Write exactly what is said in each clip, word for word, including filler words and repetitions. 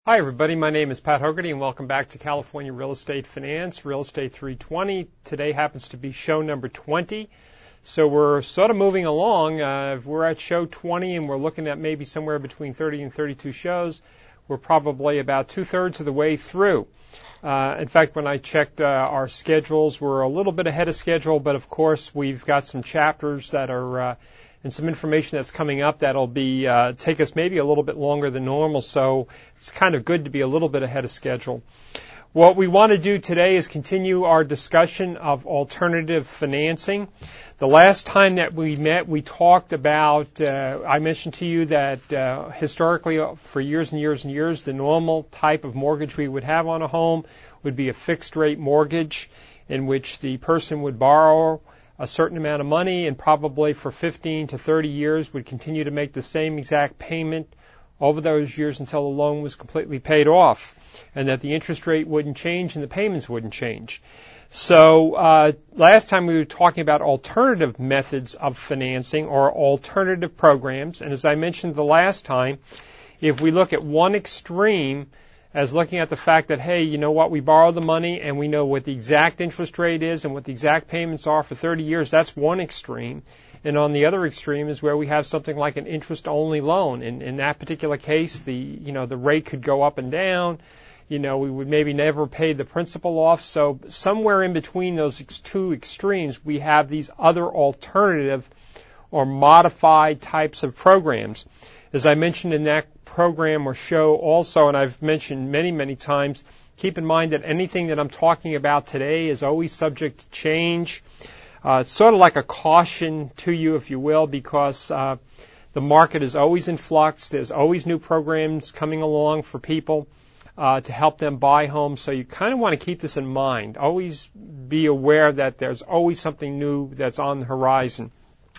Hi, everybody. My name is Pat Hogarty, and welcome back to California Real Estate Finance, Real Estate three twenty. Today happens to be show number twenty. So we're sort of moving along. Uh, we're at show twenty, and we're looking at maybe somewhere between thirty and thirty-two shows. We're probably about two-thirds of the way through. Uh, in fact, when I checked uh, our schedules, we're a little bit ahead of schedule, but of course we've got some chapters that are uh, and some information that's coming up that'll be uh, take us maybe a little bit longer than normal, so it's kind of good to be a little bit ahead of schedule. What we want to do today is continue our discussion of alternative financing. The last time that we met, we talked about, uh, I mentioned to you that uh, historically, for years and years and years, the normal type of mortgage we would have on a home would be a fixed-rate mortgage in which the person would borrow a certain amount of money and probably for fifteen to thirty years would continue to make the same exact payment over those years until the loan was completely paid off, and that the interest rate wouldn't change and the payments wouldn't change. So uh, last time we were talking about alternative methods of financing or alternative programs, and as I mentioned the last time, if we look at one extreme as looking at the fact that, hey, you know what, we borrow the money and we know what the exact interest rate is and what the exact payments are for thirty years, that's one extreme. And on the other extreme is where we have something like an interest-only loan. And in that particular case, the, you know, the rate could go up and down. You know, we would maybe never pay the principal off. So somewhere in between those two extremes, we have these other alternative or modified types of programs. As I mentioned in that program or show also, and I've mentioned many, many times, keep in mind that anything that I'm talking about today is always subject to change. Uh, it's sort of like a caution to you, if you will, because uh, the market is always in flux. There's always new programs coming along for people uh, to help them buy homes. So you kind of want to keep this in mind. Always be aware that there's always something new that's on the horizon.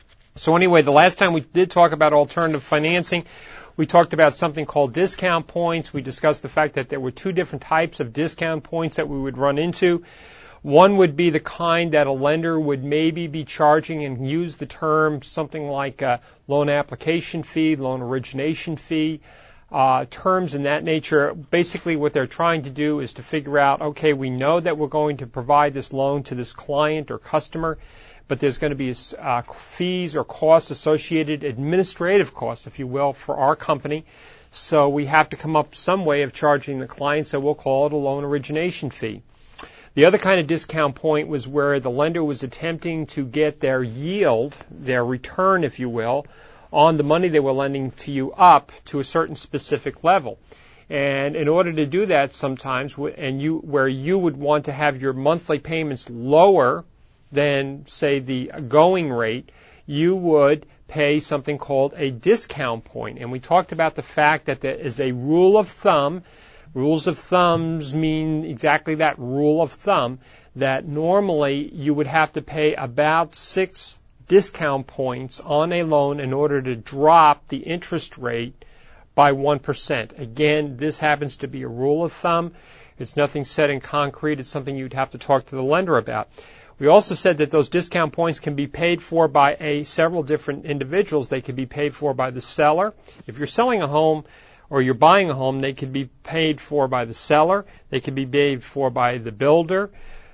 So anyway, the last time we did talk about alternative financing, we talked about something called discount points. We discussed the fact that there were two different types of discount points that we would run into. One would be the kind that a lender would maybe be charging and use the term something like a loan application fee, loan origination fee, uh, terms in that nature. Basically what they're trying to do is to figure out, okay, we know that we're going to provide this loan to this client or customer, but there's going to be uh, fees or costs associated, administrative costs, if you will, for our company. So we have to come up with some way of charging the client, so we'll call it a loan origination fee. The other kind of discount point was where the lender was attempting to get their yield, their return, if you will, on the money they were lending to you up to a certain specific level. And in order to do that sometimes, and you where you would want to have your monthly payments lower than, say, the going rate, you would pay something called a discount point. And we talked about the fact that there is a rule of thumb. Rules of thumbs mean exactly that, rule of thumb, that normally you would have to pay about six discount points on a loan in order to drop the interest rate by one percent. Again, this happens to be a rule of thumb. It's nothing set in concrete. It's something you'd have to talk to the lender about. We also said that those discount points can be paid for by a several different individuals. They can be paid for by the seller. If you're selling a home or you're buying a home, they could be paid for by the seller. They could be paid for by the builder.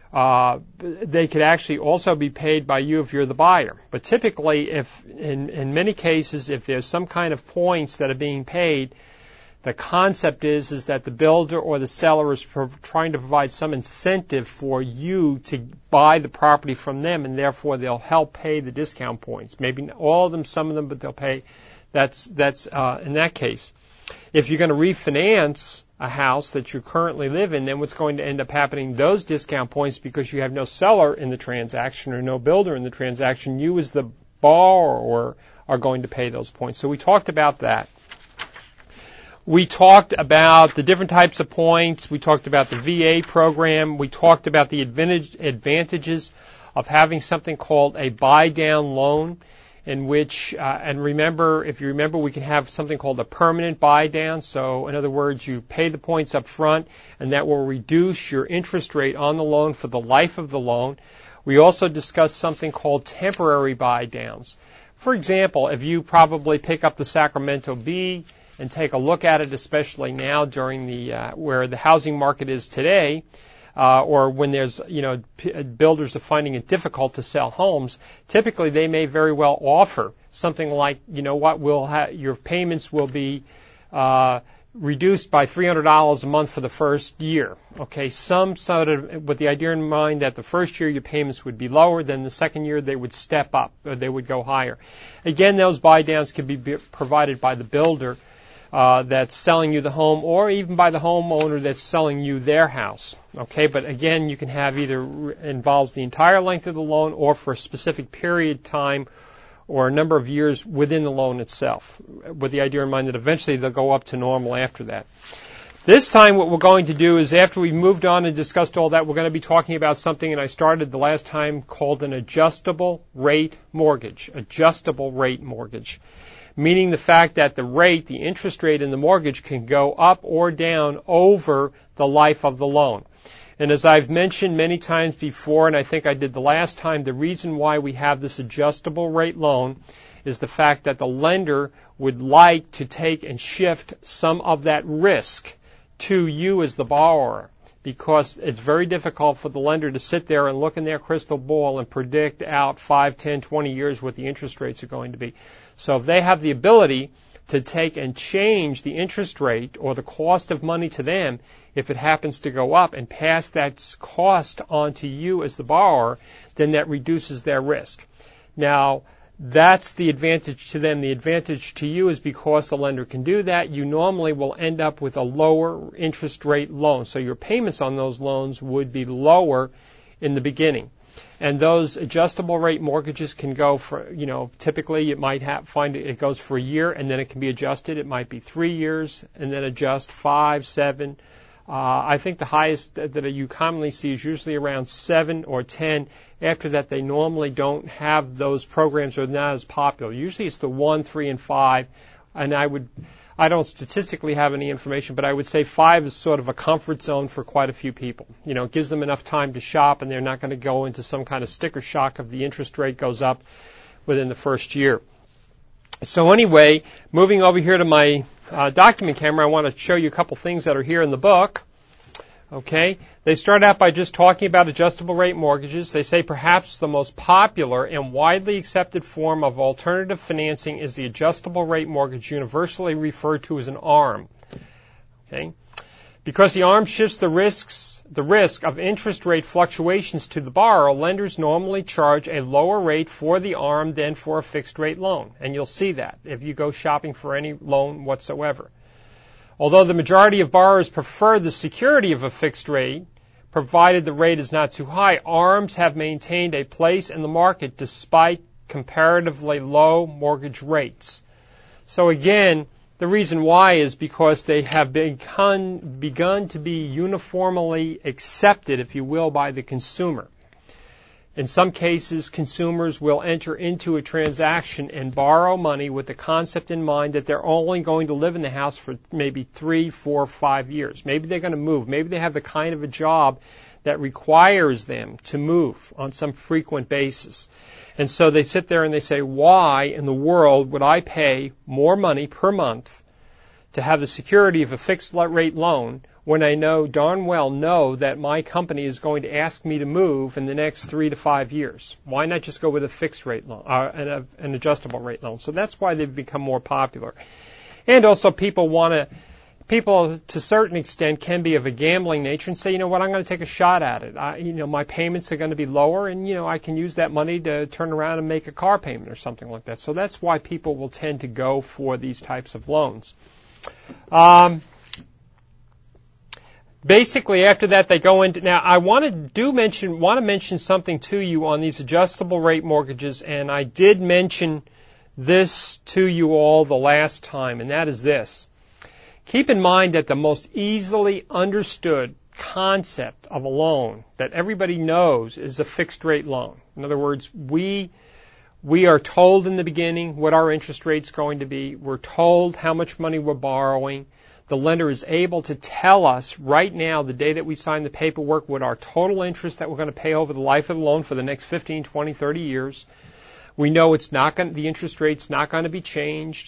Uh, they could actually also be paid by you if you're the buyer. But typically, if in, in many cases, if there's some kind of points that are being paid, the concept is, is that the builder or the seller is pro- trying to provide some incentive for you to buy the property from them, and therefore they'll help pay the discount points. Maybe all of them, some of them, but they'll pay. That's, that's uh, in that case. If you're going to refinance a house that you currently live in, then what's going to end up happening, those discount points, because you have no seller in the transaction or no builder in the transaction, you as the borrower are going to pay those points. So we talked about that. We talked about the different types of points. We talked about the V A program. We talked about the advantage, advantages of having something called a buy-down loan, in which, uh, and remember, if you remember, we can have something called a permanent buy-down. So, in other words, you pay the points up front, and that will reduce your interest rate on the loan for the life of the loan. We also discussed something called temporary buy-downs. For example, if you probably pick up the Sacramento Bee, and take a look at it, especially now during the uh, where the housing market is today, uh, or when there's, you know, p- builders are finding it difficult to sell homes, typically they may very well offer something like, you know what, we'll ha- your payments will be uh, reduced by three hundred dollars a month for the first year. Okay, some sort of with the idea in mind that the first year your payments would be lower, then the second year they would step up, or they would go higher. Again, those buy downs can be provided by the builder uh, that's selling you the home, or even by the homeowner that's selling you their house. Okay, but again, you can have either involves the entire length of the loan or for a specific period of time or a number of years within the loan itself, with the idea in mind that eventually they'll go up to normal after that. This time what we're going to do is, after we've moved on and discussed all that, we're going to be talking about something, and I started the last time, called an adjustable rate mortgage. Adjustable rate mortgage, meaning the fact that the rate, the interest rate in the mortgage, can go up or down over the life of the loan. And as I've mentioned many times before, and I think I did the last time, the reason why we have this adjustable rate loan is the fact that the lender would like to take and shift some of that risk to you as the borrower, because it's very difficult for the lender to sit there and look in their crystal ball and predict out five, ten, twenty years what the interest rates are going to be. So if they have the ability to take and change the interest rate or the cost of money to them, if it happens to go up, and pass that cost on to you as the borrower, then that reduces their risk. Now, that's the advantage to them. The advantage to you is because the lender can do that, you normally will end up with a lower interest rate loan. So your payments on those loans would be lower in the beginning. And those adjustable rate mortgages can go for, you know, typically you might have, find it, it goes for a year and then it can be adjusted. It might be three years and then adjust five, seven. Uh, I think the highest that, that you commonly see is usually around seven or ten. After that, they normally don't have those programs, or not as popular. Usually it's the one, three, and five. And I would, I don't statistically have any information, but I would say five is sort of a comfort zone for quite a few people. You know, it gives them enough time to shop, and they're not going to go into some kind of sticker shock if the interest rate goes up within the first year. So anyway, moving over here to my uh, document camera, I want to show you a couple things that are here in the book. Okay, they start out by just talking about adjustable rate mortgages. They say perhaps the most popular and widely accepted form of alternative financing is the adjustable rate mortgage, universally referred to as an ARM. Okay, because the ARM shifts the risks, the risk of interest rate fluctuations to the borrower, lenders normally charge a lower rate for the ARM than for a fixed rate loan. And you'll see that if you go shopping for any loan whatsoever. Although the majority of borrowers prefer the security of a fixed rate, provided the rate is not too high, ARMs have maintained a place in the market despite comparatively low mortgage rates. So again, the reason why is because they have begun, begun to be uniformly accepted, if you will, by the consumer. In some cases, consumers will enter into a transaction and borrow money with the concept in mind that they're only going to live in the house for maybe three, four, five years. Maybe they're going to move. Maybe they have the kind of a job that requires them to move on some frequent basis. And so they sit there and they say, why in the world would I pay more money per month to have the security of a fixed rate loan when I know darn well know that my company is going to ask me to move in the next three to five years? Why not just go with a fixed rate loan, uh, an, an adjustable rate loan? So that's why they've become more popular. And also people want to, people to a certain extent can be of a gambling nature and say, you know what, I'm going to take a shot at it. I, you know, my payments are going to be lower, and, you know, I can use that money to turn around and make a car payment or something like that. So that's why people will tend to go for these types of loans. Um, Basically, after that, they go into. Now, I want to do mention want to mention something to you on these adjustable rate mortgages, and I did mention this to you all the last time, and that is this: keep in mind that the most easily understood concept of a loan that everybody knows is a fixed rate loan. In other words, we we are told in the beginning what our interest rate's going to be. We're told how much money we're borrowing. The lender is able to tell us right now, the day that we sign the paperwork, what our total interest that we're going to pay over the life of the loan for the next fifteen, twenty, thirty years. We know it's not going, the interest rate's not going to be changed.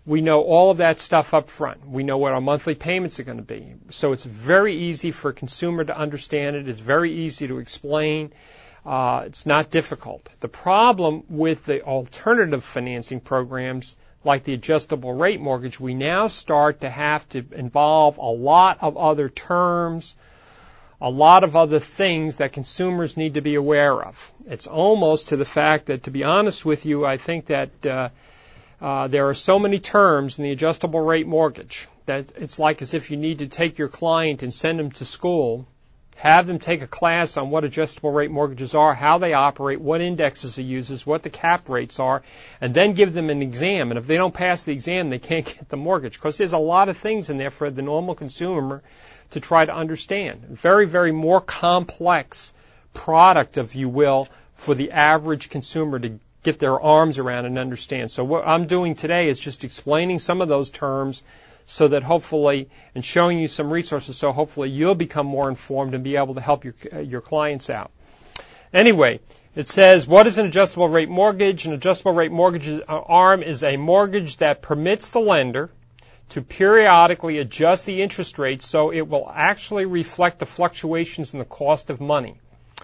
We know all of that stuff up front. We know what our monthly payments are going to be. So it's very easy for a consumer to understand it. It's very easy to explain. Uh, it's not difficult. The problem with the alternative financing programs, like the adjustable rate mortgage, we now start to have to involve a lot of other terms, a lot of other things that consumers need to be aware of. It's almost to the fact that, to be honest with you, I think that uh, uh, there are so many terms in the adjustable rate mortgage that it's like as if you need to take your client and send them to school, have them take a class on what adjustable rate mortgages are, how they operate, what indexes it uses, what the cap rates are, and then give them an exam. And if they don't pass the exam, they can't get the mortgage, because there's a lot of things in there for the normal consumer to try to understand. Very, very more complex product, if you will, for the average consumer to get their arms around and understand. So what I'm doing today is just explaining some of those terms so that hopefully, and showing you some resources, so hopefully you'll become more informed and be able to help your uh, your clients out. Anyway, it says, what is an adjustable rate mortgage? An adjustable rate mortgage uh, ARM is a mortgage that permits the lender to periodically adjust the interest rate so it will actually reflect the fluctuations in the cost of money.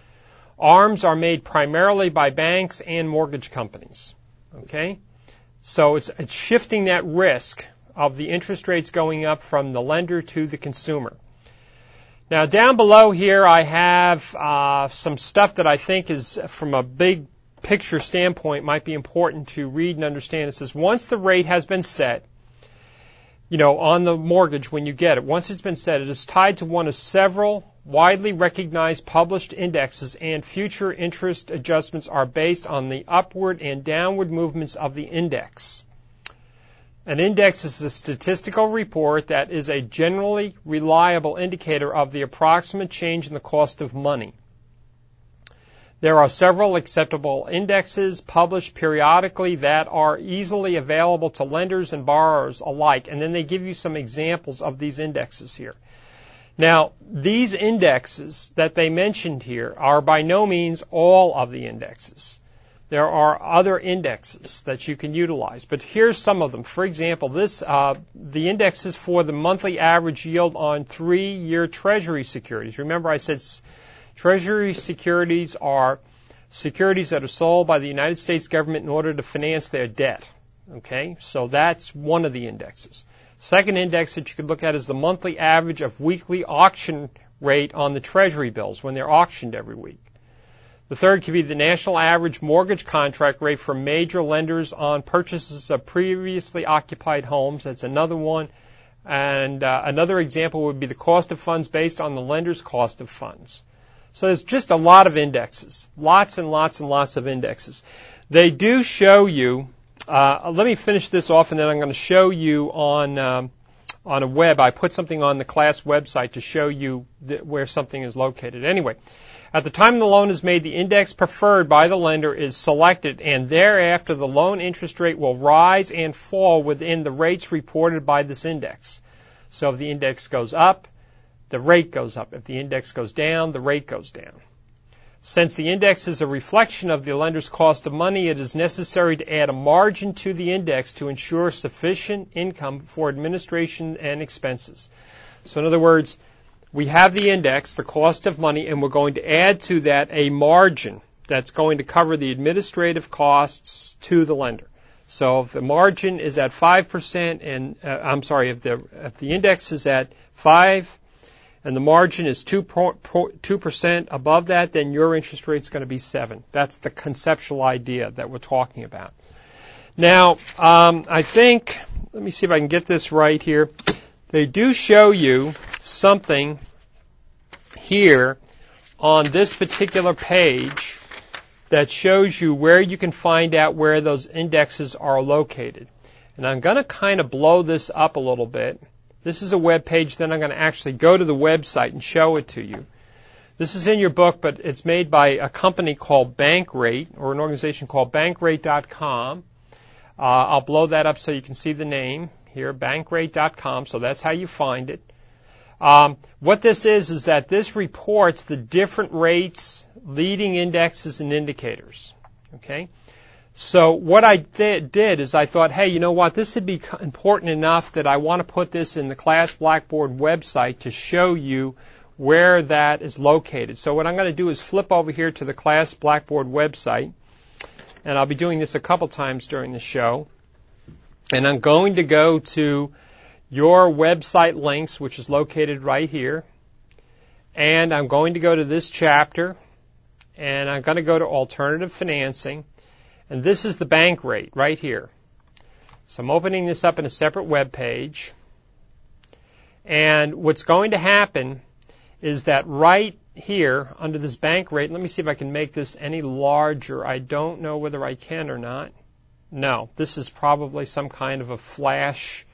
ARMs are made primarily by banks and mortgage companies. Okay? So it's, it's shifting that risk of the interest rates going up from the lender to the consumer. Now, down below here, I have uh, some stuff that I think is, from a big picture standpoint, might be important to read and understand. It says, once the rate has been set, you know, on the mortgage when you get it, once it's been set, it is tied to one of several widely recognized published indexes, and future interest adjustments are based on the upward and downward movements of the index. An index is a statistical report that is a generally reliable indicator of the approximate change in the cost of money. There are several acceptable indexes published periodically that are easily available to lenders and borrowers alike, and then they give you some examples of these indexes here. Now, these indexes that they mentioned here are by no means all of the indexes. There are other indexes that you can utilize, but here's some of them. For example, this uh, the indexes for the monthly average yield on three-year Treasury securities. Remember, I said Treasury securities are securities that are sold by the United States government in order to finance their debt. Okay, so that's one of the indexes. Second index that you could look at is the monthly average of weekly auction rate on the Treasury bills when they're auctioned every week. The third could be the national average mortgage contract rate for major lenders on purchases of previously occupied homes. That's another one. And uh, another example would be the cost of funds based on the lender's cost of funds. So there's just a lot of indexes, lots and lots and lots of indexes. They do show you, uh, let me finish this off and then I'm going to show you on um, on a web. I put something on the class website to show you th- where something is located. Anyway, at the time the loan is made, the index preferred by the lender is selected, and thereafter the loan interest rate will rise and fall within the rates reported by this index. So if the index goes up, the rate goes up. If the index goes down, the rate goes down. Since the index is a reflection of the lender's cost of money, it is necessary to add a margin to the index to ensure sufficient income for administration and expenses. So in other words, we have the index, the cost of money, and we're going to add to that a margin that's going to cover the administrative costs to the lender. So if the margin is at five percent, and uh, I'm sorry, if the if the index is at five and the margin is two percent above that, then your interest rate is going to be seven. That's the conceptual idea that we're talking about. Now, um, I think, let me see if I can get this right here. They do show you something here on this particular page that shows you where you can find out where those indexes are located. And I'm going to kind of blow this up a little bit. This is a web page, then I'm going to actually go to the website and show it to you. This is in your book, but it's made by a company called Bankrate, or an organization called bankrate dot com. Uh, I'll blow that up so you can see the name here, bankrate dot com, so that's how you find it. Um, what this is, is that this reports the different rates, leading indexes, and indicators. Okay? So what I th- did is I thought, hey, you know what, this would be important enough that I want to put this in the Class Blackboard website to show you where that is located. So what I'm going to do is flip over here to the Class Blackboard website, and I'll be doing this a couple times during the show. And I'm going to go to your website links, which is located right here. And I'm going to go to this chapter, and I'm going to go to alternative financing. And this is the bank rate right here. So I'm opening this up in a separate web page. And what's going to happen is that right here under this bank rate, let me see if I can make this any larger. I don't know whether I can or not. No, this is probably some kind of a flash.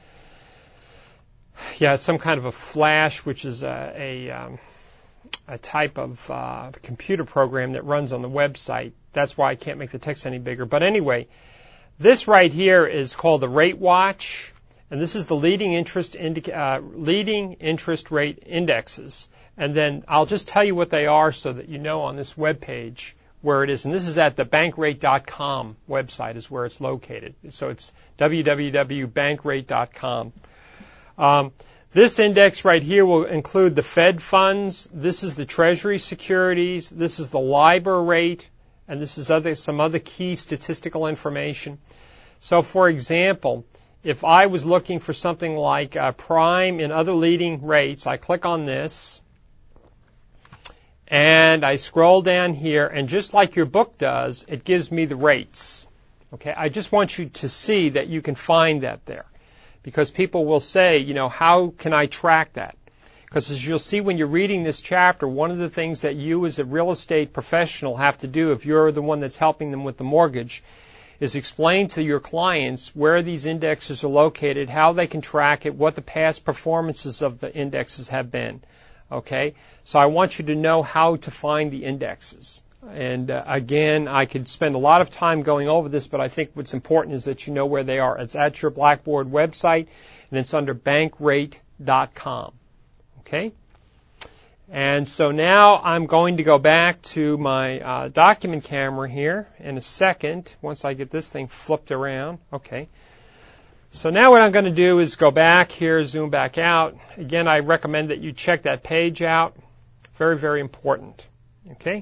Yeah, it's some kind of a flash, which is a, a, um, a type of uh, computer program that runs on the website. That's why I can't make the text any bigger. But anyway, this right here is called the Rate Watch, and this is the leading interest indi- uh, leading interest rate indexes. And then I'll just tell you what they are so that you know on this web page where it is. And this is at the bankrate dot com website is where it's located. So it's w w w dot bankrate dot com. Um, this index right here will include the Fed funds. This is the Treasury securities. This is the LIBOR rate. And this is other, some other key statistical information. So, for example, if I was looking for something like uh, prime and other leading rates, I click on this. And I scroll down here, and just like your book does, it gives me the rates. Okay, I just want you to see that you can find that there. Because people will say, you know, how can I track that? Because as you'll see when you're reading this chapter, one of the things that you as a real estate professional have to do if you're the one that's helping them with the mortgage is explain to your clients where these indexes are located, how they can track it, what the past performances of the indexes have been. Okay, so I want you to know how to find the indexes. And uh, again, I could spend a lot of time going over this, but I think what's important is that you know where they are. It's at your Blackboard website, and it's under bankrate dot com. Okay? And so now I'm going to go back to my uh, document camera here in a second, once I get this thing flipped around. Okay. So now what I'm going to do is go back here, zoom back out. Again, I recommend that you check that page out. Very, very important. Okay?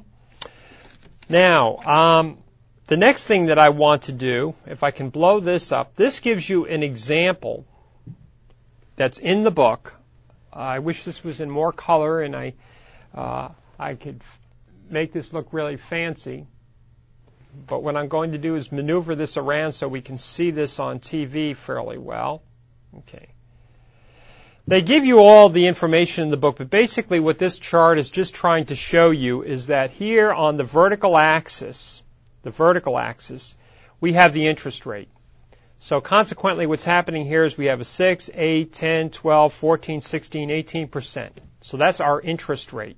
Now, um, the next thing that I want to do, if I can blow this up, this gives you an example that's in the book. Uh, I wish this was in more color and I, uh, I could make this look really fancy. But what I'm going to do is maneuver this around so we can see this on T V fairly well. Okay. They give you all the information in the book, but basically what this chart is just trying to show you is that here on the vertical axis, the vertical axis, we have the interest rate. So consequently what's happening here is we have a six, eight, ten, twelve, fourteen, sixteen, eighteen percent. So that's our interest rate.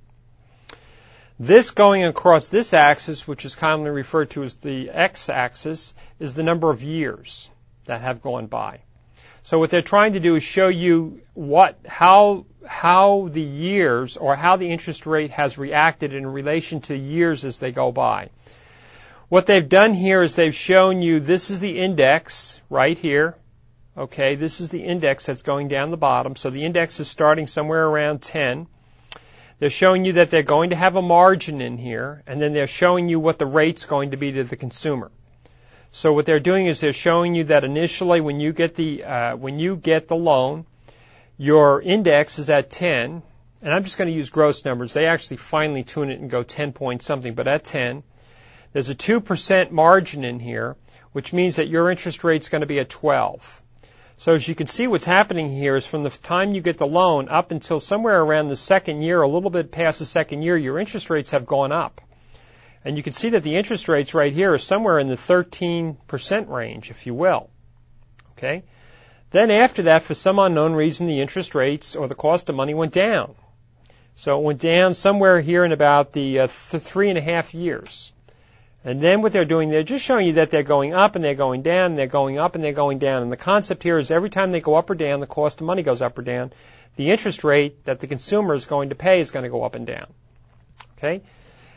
This going across this axis, which is commonly referred to as the x-axis, is the number of years that have gone by. So what they're trying to do is show you what, how, how the years or how the interest rate has reacted in relation to years as they go by. What they've done here is they've shown you this is the index right here. Okay, this is the index that's going down the bottom. So the index is starting somewhere around ten. They're showing you that they're going to have a margin in here, and then they're showing you what the rate's going to be to the consumer. So what they're doing is they're showing you that initially when you get the uh, when you get the loan, your index is at ten, and I'm just going to use gross numbers. They actually finely tune it and go ten point something, but at ten, there's a two percent margin in here, which means that your interest rate's going to be at twelve. So as you can see, what's happening here is from the time you get the loan up until somewhere around the second year, a little bit past the second year, your interest rates have gone up. And you can see that the interest rates right here are somewhere in the thirteen percent range, if you will. Okay? Then after that, for some unknown reason, the interest rates or the cost of money went down. So it went down somewhere here in about the uh, th- three and a half years. And then what they're doing, they're just showing you that they're going up and they're going down and they're going up and they're going down. And the concept here is every time they go up or down, the cost of money goes up or down. The interest rate that the consumer is going to pay is going to go up and down. Okay?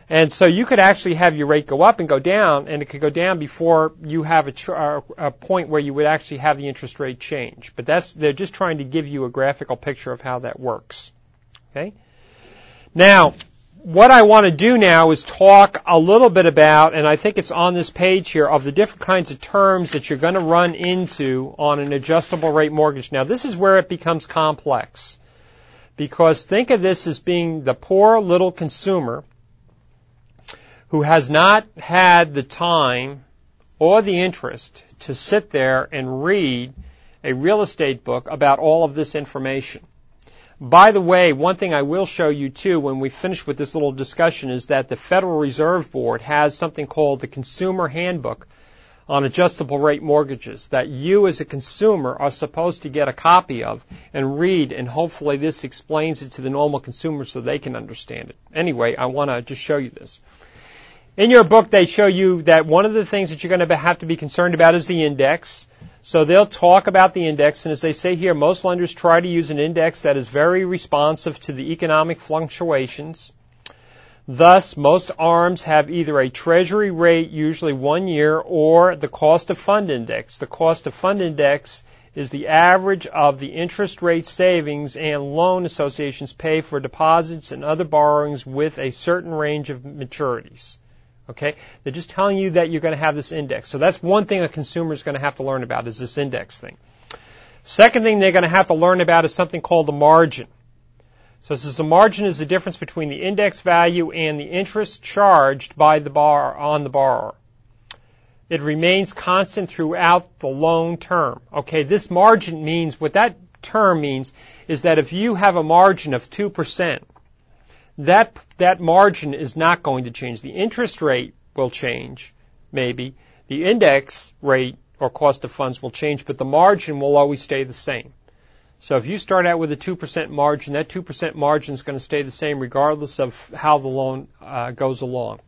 And so you could actually have your rate go up and go down, and it could go down before you have a, tr- a point where you would actually have the interest rate change. But that's, they're just trying to give you a graphical picture of how that works. Okay? Now, what I want to do now is talk a little bit about, and I think it's on this page here, of the different kinds of terms that you're going to run into on an adjustable rate mortgage. Now, this is where it becomes complex. Because think of this as being the poor little consumer who has not had the time or the interest to sit there and read a real estate book about all of this information. By the way, one thing I will show you too when we finish with this little discussion is that the Federal Reserve Board has something called the Consumer Handbook on adjustable rate mortgages that you as a consumer are supposed to get a copy of and read, and hopefully this explains it to the normal consumer so they can understand it. Anyway, I want to just show you this. In your book, they show you that one of the things that you're going to have to be concerned about is the index. So they'll talk about the index, and as they say here, most lenders try to use an index that is very responsive to the economic fluctuations. Thus, most A R Ms have either a treasury rate, usually one year, or the cost of fund index. The cost of fund index is the average of the interest rate savings and loan associations pay for deposits and other borrowings with a certain range of maturities. Okay? They're just telling you that you're going to have this index. So that's one thing a consumer is going to have to learn about is this index thing. Second thing they're going to have to learn about is something called the margin. So this is the margin is the difference between the index value and the interest charged by the bar on the borrower. It remains constant throughout the loan term. Okay, this margin means, what that term means is that if you have a margin of two percent, that that margin is not going to change. The interest rate will change, maybe. The index rate or cost of funds will change, but the margin will always stay the same. So if you start out with a two percent margin, that two percent margin is going to stay the same regardless of how the loan uh, goes along.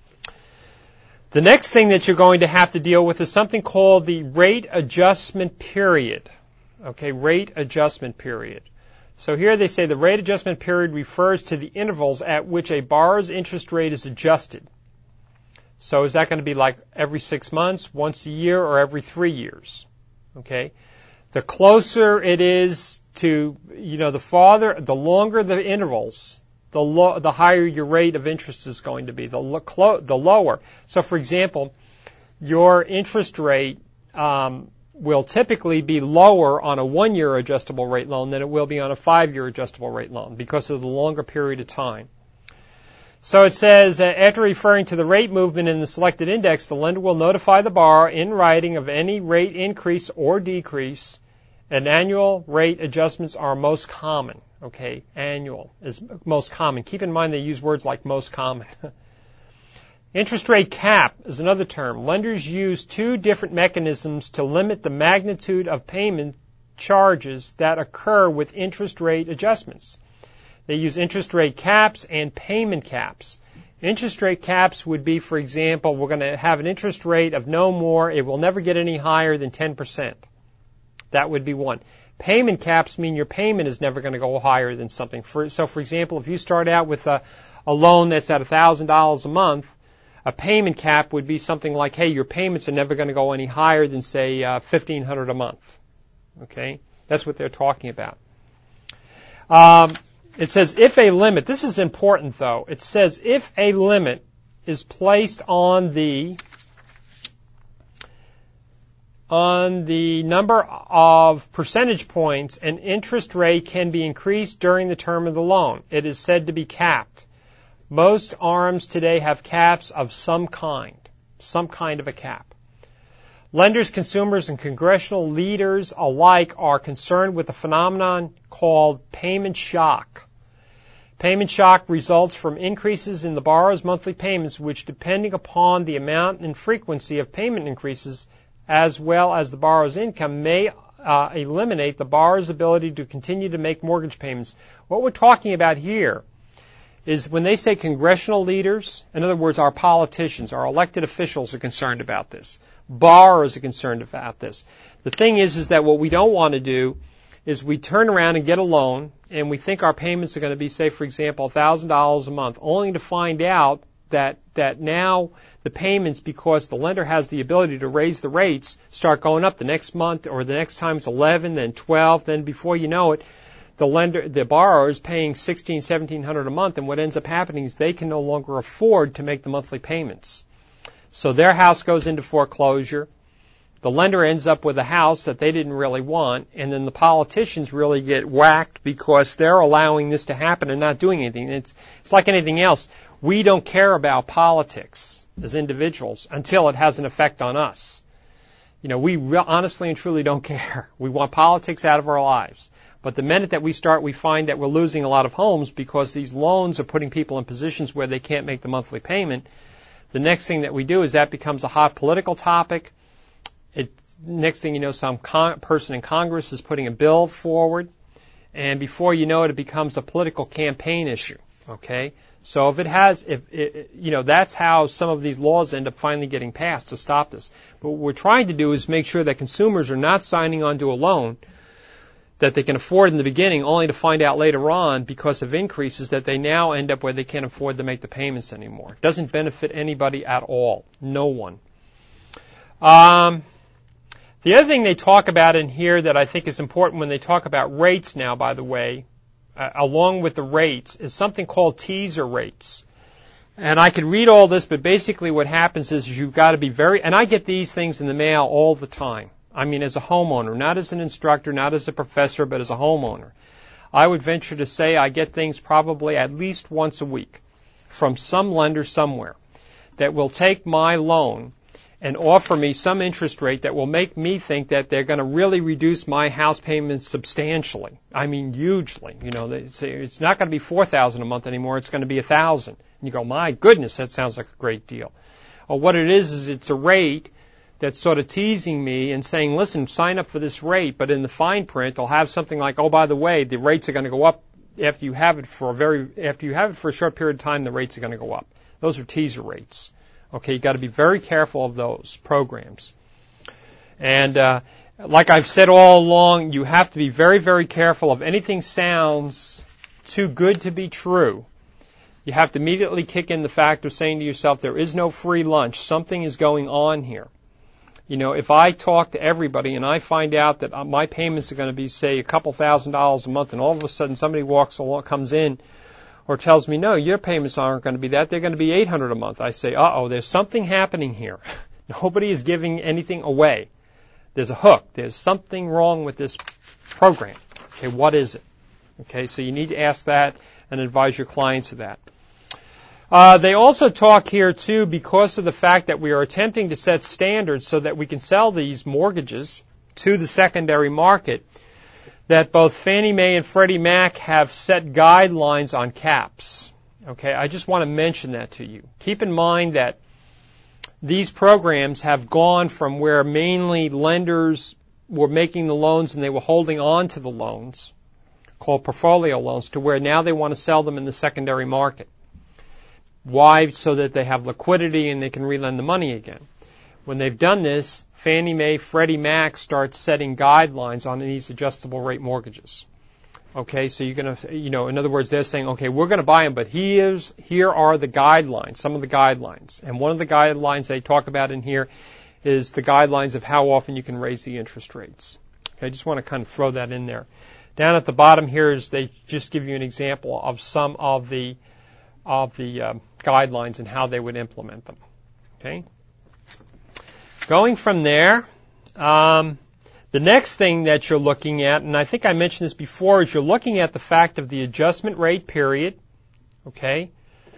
The next thing that you're going to have to deal with is something called the rate adjustment period. Okay, rate adjustment period. So here they say the rate adjustment period refers to the intervals at which a borrower's interest rate is adjusted. So is that going to be like every six months, once a year, or every three years? Okay. The closer it is to, you know, the farther, the longer the intervals, the lo- the higher your rate of interest is going to be, the, lo- clo- the lower. So, for example, your interest rate um, will typically be lower on a one-year adjustable rate loan than it will be on a five-year adjustable rate loan because of the longer period of time. So it says, uh, after referring to the rate movement in the selected index, the lender will notify the borrower in writing of any rate increase or decrease, and annual rate adjustments are most common. Okay, annual is most common. Keep in mind they use words like most common. Interest rate cap is another term. Lenders use two different mechanisms to limit the magnitude of payment charges that occur with interest rate adjustments. They use interest rate caps and payment caps. Interest rate caps would be, for example, we're going to have an interest rate of no more, it will never get any higher than ten percent. That would be one. Payment caps mean your payment is never going to go higher than something. For, so, for example, if you start out with a, a loan that's at one thousand dollars a month, a payment cap would be something like, hey, your payments are never going to go any higher than, say, uh, fifteen hundred dollars a month. Okay? That's what they're talking about. Um, It says if a limit, this is important though, it says if a limit is placed on the on the number of percentage points, an interest rate can be increased during the term of the loan. It is said to be capped. Most A R Ms today have caps of some kind, some kind of a cap. Lenders, consumers, and congressional leaders alike are concerned with a phenomenon called payment shock. Payment shock results from increases in the borrower's monthly payments, which, depending upon the amount and frequency of payment increases, as well as the borrower's income, may uh, eliminate the borrower's ability to continue to make mortgage payments. What we're talking about here is when they say congressional leaders, in other words, our politicians, our elected officials are concerned about this. Borrowers are concerned about this. The thing is, is that what we don't want to do is we turn around and get a loan, and we think our payments are going to be, say, for example, one thousand dollars a month, only to find out that, that now the payments, because the lender has the ability to raise the rates, start going up the next month, or the next time it's eleven, then twelve, then before you know it, the lender, the borrower is paying sixteen, seventeen hundred a month, and what ends up happening is they can no longer afford to make the monthly payments. So their house goes into foreclosure. The lender ends up with a house that they didn't really want, and then the politicians really get whacked because they're allowing this to happen and not doing anything. It's, it's like anything else. We don't care about politics as individuals until it has an effect on us. You know, we re- honestly and truly don't care. We want politics out of our lives. But the minute that we start, we find that we're losing a lot of homes because these loans are putting people in positions where they can't make the monthly payment. The next thing that we do is that becomes a hot political topic. It, next thing you know, some con- person in Congress is putting a bill forward, and before you know it, it becomes a political campaign issue. Okay, so if it has, if it, you know, that's how some of these laws end up finally getting passed to stop this. But what we're trying to do is make sure that consumers are not signing on to a loan that they can afford in the beginning, only to find out later on, because of increases, that they now end up where they can't afford to make the payments anymore. It doesn't benefit anybody at all. No one. Um, the other thing they talk about in here that I think is important when they talk about rates now, by the way, uh, along with the rates, is something called teaser rates. And I could read all this, but basically what happens is you've got to be very, and I get these things in the mail all the time. I mean, as a homeowner, not as an instructor, not as a professor, but as a homeowner. I would venture to say I get things probably at least once a week from some lender somewhere that will take my loan and offer me some interest rate that will make me think that they're going to really reduce my house payments substantially. I mean, hugely. You know, they say it's not going to be four thousand dollars a month anymore. It's going to be one thousand dollars. And you go, my goodness, that sounds like a great deal. Well, what it is is it's a rate that's sort of teasing me and saying, listen, sign up for this rate, but in the fine print, they'll have something like, oh, by the way, the rates are going to go up after you have it for a very, after you have it for a short period of time, the rates are going to go up. Those are teaser rates. Okay, you've got to be very careful of those programs. And uh, like I've said all along, you have to be very, very careful. If anything sounds too good to be true, you have to immediately kick in the fact of saying to yourself, there is no free lunch. Something is going on here. You know, if I talk to everybody and I find out that my payments are going to be, say, a couple thousand dollars a month, and all of a sudden somebody walks along, comes in, or tells me, no, your payments aren't going to be that, they're going to be eight hundred dollars a month. I say, uh-oh, there's something happening here. Nobody is giving anything away. There's a hook. There's something wrong with this program. Okay, what is it? Okay, so you need to ask that and advise your clients of that. Uh, they also talk here, too, because of the fact that we are attempting to set standards so that we can sell these mortgages to the secondary market, that both Fannie Mae and Freddie Mac have set guidelines on caps. Okay, I just want to mention that to you. Keep in mind that these programs have gone from where mainly lenders were making the loans and they were holding on to the loans, called portfolio loans, to where now they want to sell them in the secondary market. Why? So that they have liquidity and they can relend the money again. When they've done this, Fannie Mae, Freddie Mac starts setting guidelines on these adjustable rate mortgages. Okay, so you're going to, you know, in other words, they're saying, okay, we're going to buy them, but here's, here are the guidelines, some of the guidelines. And one of the guidelines they talk about in here is the guidelines of how often you can raise the interest rates. Okay, I just want to kind of throw that in there. Down at the bottom here is they just give you an example of some of the of the uh, guidelines and how they would implement them. Okay. Going from there, um, the next thing that you're looking at, and I think I mentioned this before, is you're looking at the fact of the adjustment rate period. Okay.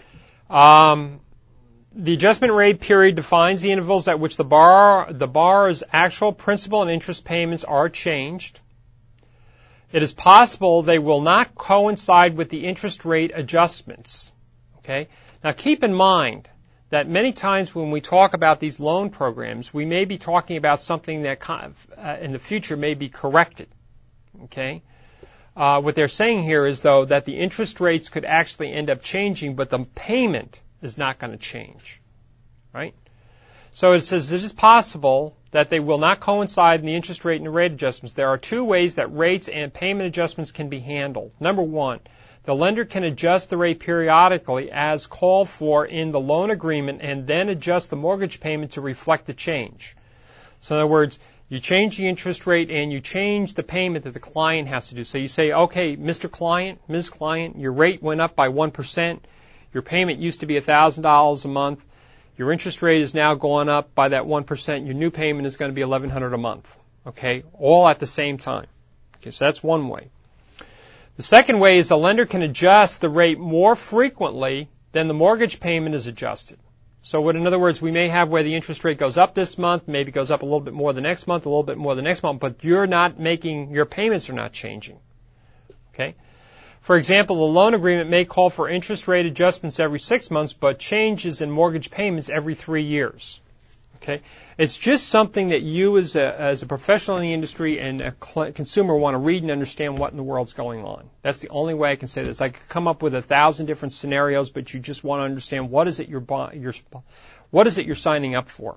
Um, the adjustment rate period defines the intervals at which the borrower, the borrower's actual principal and interest payments are changed. It is possible they will not coincide with the interest rate adjustments. Okay. Now keep in mind that many times when we talk about these loan programs, we may be talking about something that kind of, uh, in the future may be corrected. Okay. Uh, what they're saying here is, though, that the interest rates could actually end up changing, but the payment is not going to change. Right? So it says it is possible that they will not coincide in the interest rate and the rate adjustments. There are two ways that rates and payment adjustments can be handled. Number one, the lender can adjust the rate periodically as called for in the loan agreement and then adjust the mortgage payment to reflect the change. So in other words, you change the interest rate and you change the payment that the client has to do. So you say, okay, Mister Client, Miz Client, your rate went up by one percent. Your payment used to be one thousand dollars a month. Your interest rate is now going up by that one percent. Your new payment is going to be eleven hundred dollars a month. Okay, all at the same time. Okay, so that's one way. The second way is the lender can adjust the rate more frequently than the mortgage payment is adjusted. So what, in other words, we may have where the interest rate goes up this month, maybe goes up a little bit more the next month, a little bit more the next month, but you're not making, your payments are not changing. Okay? For example, the loan agreement may call for interest rate adjustments every six months, but changes in mortgage payments every three years. Okay? It's just something that you as a, as a professional in the industry and a cl- consumer want to read and understand what in the world's going on. That's the only way I can say this. I could come up with a thousand different scenarios, but you just want to understand what is it you're, you're, what is it you're signing up for.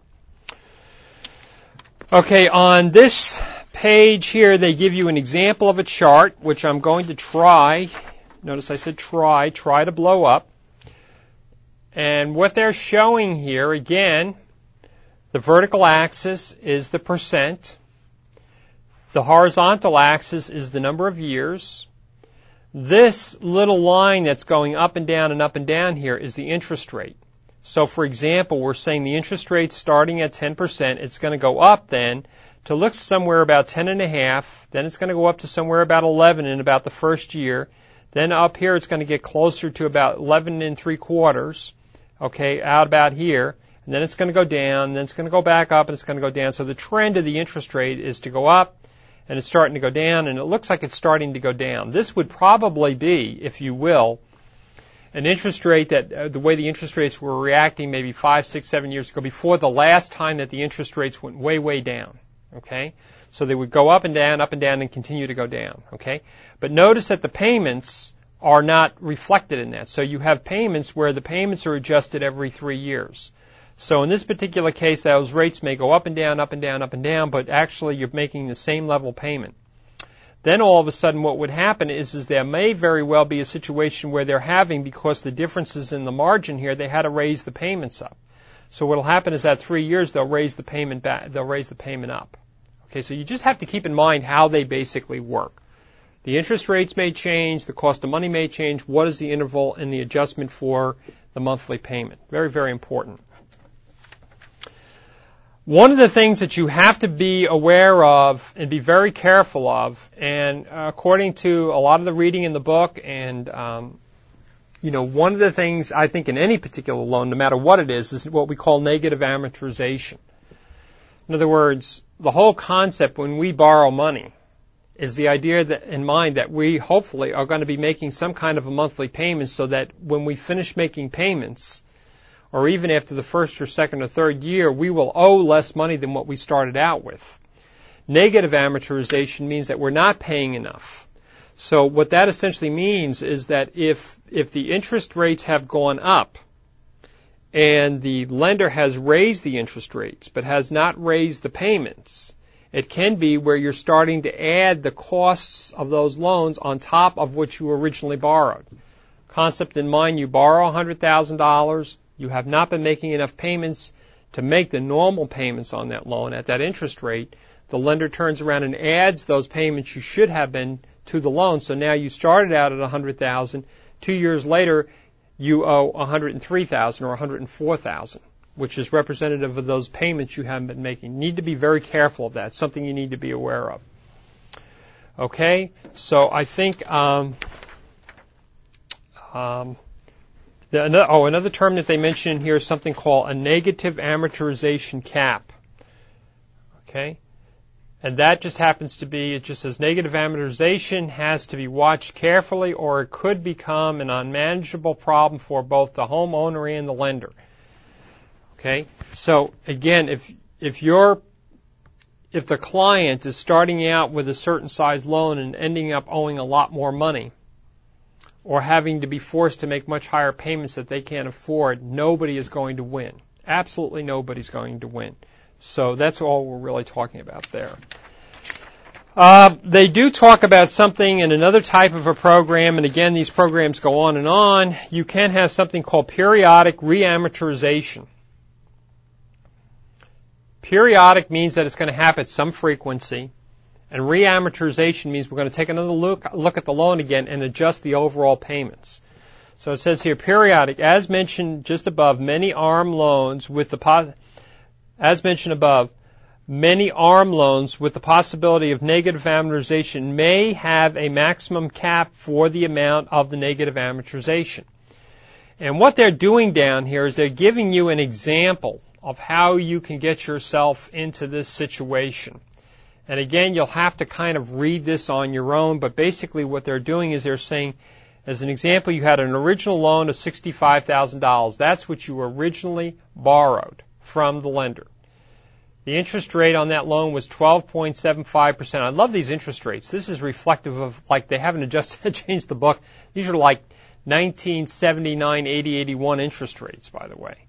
Okay, on this page here, they give you an example of a chart, which I'm going to try. Notice I said try, try to blow up. And what they're showing here, again, the vertical axis is the percent. The horizontal axis is the number of years. This little line that's going up and down and up and down here is the interest rate. So, for example, we're saying the interest rate starting at ten percent, it's going to go up then to look somewhere about ten and a half. Then it's going to go up to somewhere about eleven in about the first year. Then up here it's going to get closer to about eleven and three quarters. Okay, out about here. And then it's going to go down, and then it's going to go back up, and it's going to go down. So the trend of the interest rate is to go up, and it's starting to go down, and it looks like it's starting to go down. This would probably be, if you will, an interest rate that uh, the way the interest rates were reacting maybe five, six, seven years ago before the last time that the interest rates went way, way down. Okay? So they would go up and down, up and down, and continue to go down. Okay? But notice that the payments are not reflected in that. So you have payments where the payments are adjusted every three years. So in this particular case, those rates may go up and down, up and down, up and down, but actually you're making the same level payment. Then all of a sudden what would happen is, is there may very well be a situation where they're having, because the differences in the margin here, they had to raise the payments up. So what will happen is at three years they'll raise the payment back, they'll raise the payment up. Okay, so you just have to keep in mind how they basically work. The interest rates may change, the cost of money may change, what is the interval and the adjustment for the monthly payment. Very, very important. One of the things that you have to be aware of and be very careful of, and uh, according to a lot of the reading in the book, and um, you know, one of the things I think in any particular loan, no matter what it is, is what we call negative amortization. In other words, the whole concept when we borrow money is the idea that in mind that we hopefully are going to be making some kind of a monthly payment, so that when we finish making payments, or even after the first or second or third year, we will owe less money than what we started out with. Negative amortization means that we're not paying enough. So what that essentially means is that if if the interest rates have gone up and the lender has raised the interest rates but has not raised the payments, it can be where you're starting to add the costs of those loans on top of what you originally borrowed. Concept in mind, you borrow one hundred thousand dollars, you have not been making enough payments to make the normal payments on that loan at that interest rate. The lender turns around and adds those payments you should have been to the loan. So now you started out at one hundred thousand dollars. Two years later, you owe one hundred three thousand dollars or one hundred four thousand dollars, which is representative of those payments you haven't been making. You need to be very careful of that. It's something you need to be aware of. Okay? So I think... Um, um, The, another, oh, another term that they mention here is something called a negative amortization cap. Okay? And that just happens to be, it just says negative amortization has to be watched carefully, or it could become an unmanageable problem for both the homeowner and the lender. Okay? So, again, if, if you're, if the client is starting out with a certain size loan and ending up owing a lot more money, or having to be forced to make much higher payments that they can't afford, nobody is going to win. Absolutely nobody's going to win. So that's all we're really talking about there. Uh, they do talk about something in another type of a program, and again, these programs go on and on. You can have something called periodic reamortization. Periodic means that it's going to happen at some frequency, and reamortization means we're going to take another look, look at the loan again and adjust the overall payments. So it says here, periodic, as mentioned just above, many ARM loans with the, pos- as mentioned above, Many ARM loans with the possibility of negative amortization may have a maximum cap for the amount of the negative amortization. And what they're doing down here is they're giving you an example of how you can get yourself into this situation. And again, you'll have to kind of read this on your own, but basically what they're doing is they're saying, as an example, you had an original loan of sixty-five thousand dollars. That's what you originally borrowed from the lender. The interest rate on that loan was twelve point seven five percent. I love these interest rates. This is reflective of, like, they haven't adjusted, changed the book. These are like nineteen seventy-nine, eighty, eighty-one interest rates, by the way.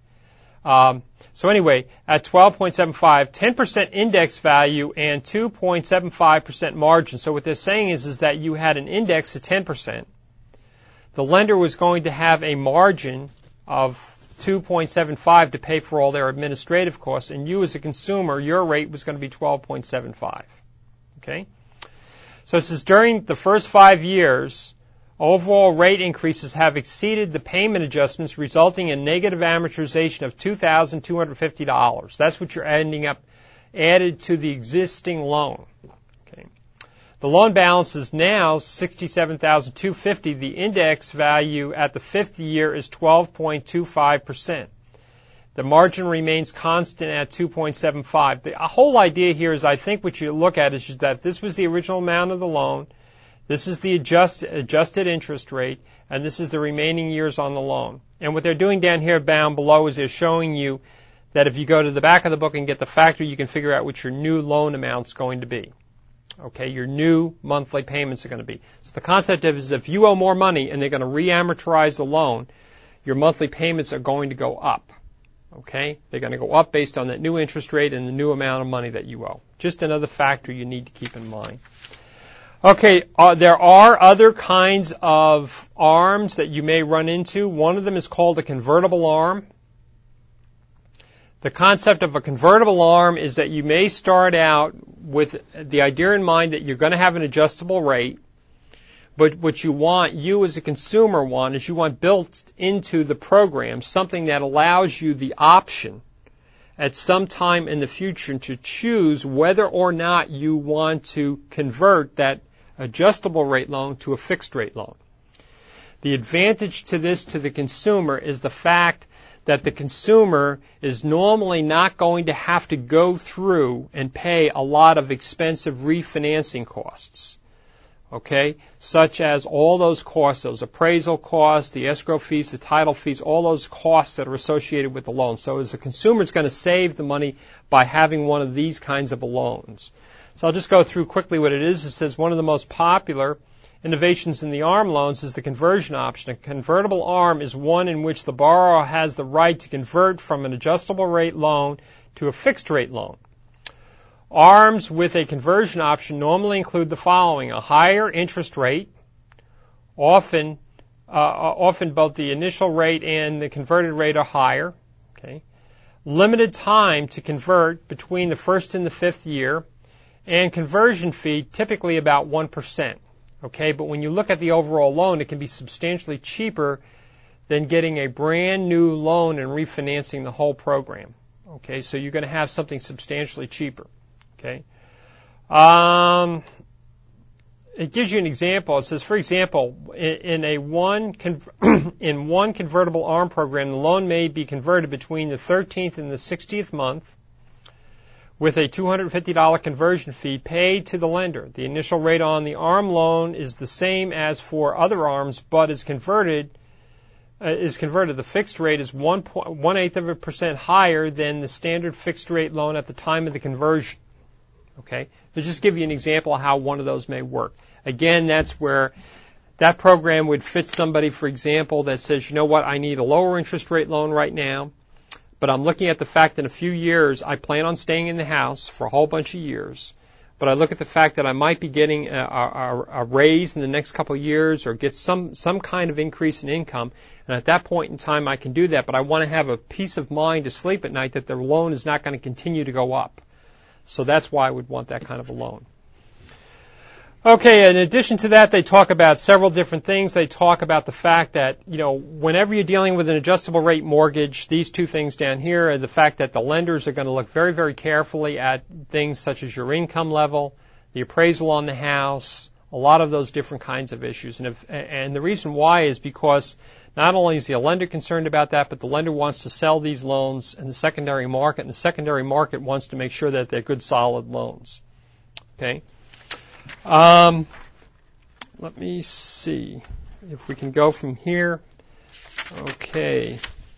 Um, so anyway, at twelve point seven five, ten percent index value and two point seven five percent margin. So what they're saying is, is that you had an index of ten percent. The lender was going to have a margin of two point seven five to pay for all their administrative costs, and you as a consumer, your rate was going to be twelve point seven five. Okay? So it says during the first five years, overall rate increases have exceeded the payment adjustments, resulting in negative amortization of two thousand two hundred fifty dollars. That's what you're ending up added to the existing loan. Okay? The loan balance is now sixty-seven thousand two hundred fifty dollars. The index value at the fifth year is twelve point two five percent. The margin remains constant at two point seven five. The whole idea here is, I think what you look at is that this was the original amount of the loan, this is the adjust, adjusted interest rate, and this is the remaining years on the loan. And what they're doing down here down below is they're showing you that if you go to the back of the book and get the factor, you can figure out what your new loan amount's going to be. Okay, your new monthly payments are going to be. So the concept is if you owe more money and they're going to re-amortize the loan, your monthly payments are going to go up. Okay, they're going to go up based on that new interest rate and the new amount of money that you owe. Just another factor you need to keep in mind. Okay, uh, there are other kinds of ARMs that you may run into. One of them is called a convertible ARM. The concept of a convertible ARM is that you may start out with the idea in mind that you're going to have an adjustable rate, but what you want, you as a consumer want, is you want built into the program something that allows you the option at some time in the future to choose whether or not you want to convert that adjustable rate loan to a fixed rate loan. The advantage to this to the consumer is the fact that the consumer is normally not going to have to go through and pay a lot of expensive refinancing costs, okay, such as all those costs, those appraisal costs, the escrow fees, the title fees, all those costs that are associated with the loan. So as a consumer, it's going to save the money by having one of these kinds of loans. So I'll just go through quickly what it is. It says one of the most popular innovations in the ARM loans is the conversion option. A convertible ARM is one in which the borrower has the right to convert from an adjustable rate loan to a fixed rate loan. ARMs with a conversion option normally include the following: a higher interest rate, often uh, often both the initial rate and the converted rate are higher, okay? Limited time to convert between the first and the fifth year, and conversion fee typically about one percent. Okay, but when you look at the overall loan, it can be substantially cheaper than getting a brand new loan and refinancing the whole program. Okay, so you're going to have something substantially cheaper. Okay, um, it gives you an example. It says, for example, in a one con- in one convertible ARM program, the loan may be converted between the thirteenth and the sixtieth month, with a two hundred fifty dollars conversion fee paid to the lender. The initial rate on the ARM loan is the same as for other ARMs, but is converted. Uh, is converted. The fixed rate is one point one eighth of a percent higher than the standard fixed rate loan at the time of the conversion. Okay, to just give you an example of how one of those may work. Again, that's where that program would fit somebody, for example, that says, you know what, I need a lower interest rate loan right now, but I'm looking at the fact that in a few years I plan on staying in the house for a whole bunch of years. but I look at the fact that I might be getting a, a, a raise in the next couple of years or get some, some kind of increase in income. And at that point in time, I can do that, but I want to have a peace of mind to sleep at night that the loan is not going to continue to go up. So that's why I would want that kind of a loan. Okay, in addition to that, they talk about several different things. They talk about the fact that, you know, whenever you're dealing with an adjustable rate mortgage, these two things down here are the fact that the lenders are going to look very, very carefully at things such as your income level, the appraisal on the house, a lot of those different kinds of issues. And, if, and the reason why is because not only is the lender concerned about that, but the lender wants to sell these loans in the secondary market, and the secondary market wants to make sure that they're good, solid loans. Okay? Um, let me see if we can go from here. Okay.